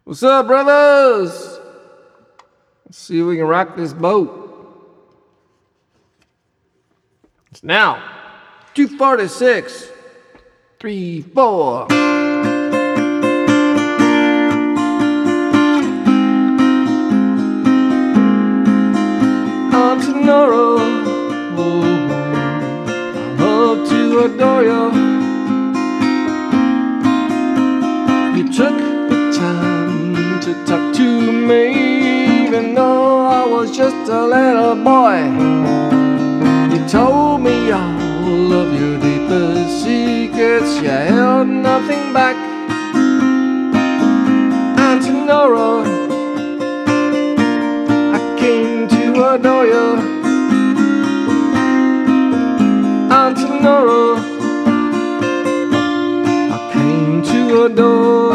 What's up, brothers? Let's see if we can rock this boat. It's now 2:46. 3, 4. On tomorrow, I love to adore you. You took the time to talk to me, even though I was just a little boy. You told me all of your deepest secrets, you held nothing back. And tomorrow, I came to adore you. And tomorrow, I came to adore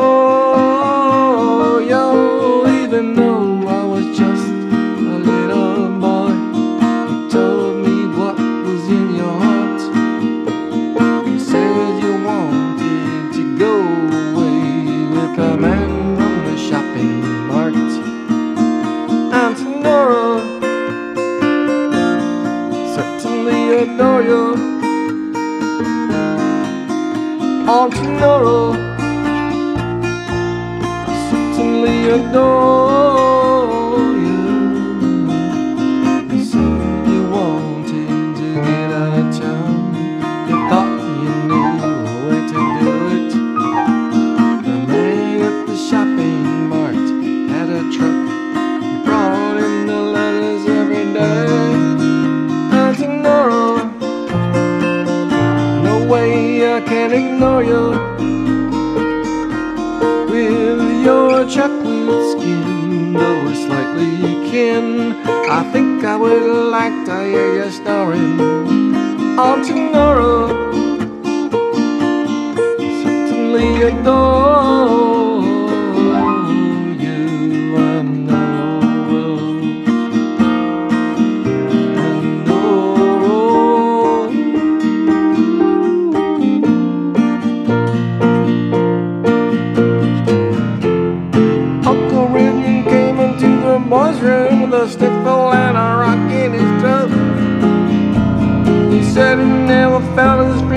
you, even though I was just a little boy. You told me what was in your heart. You said you wanted to go away with a man from the shopping mart. And tomorrow, certainly adore you. On tomorrow, I certainly adore you. You said you wanted to get out of town. You thought you knew a way to do it. The man at the shopping mart had a truck. He brought in the letters every day. And tomorrow, no way I can ignore you. With your chocolate skin, though we're slightly kin, I think I would like to hear you snoring. On tomorrow, certainly adore you. I know. Uncle Ridden came into the boys' room with a sniffle and a rock in his throat. He said he never felt his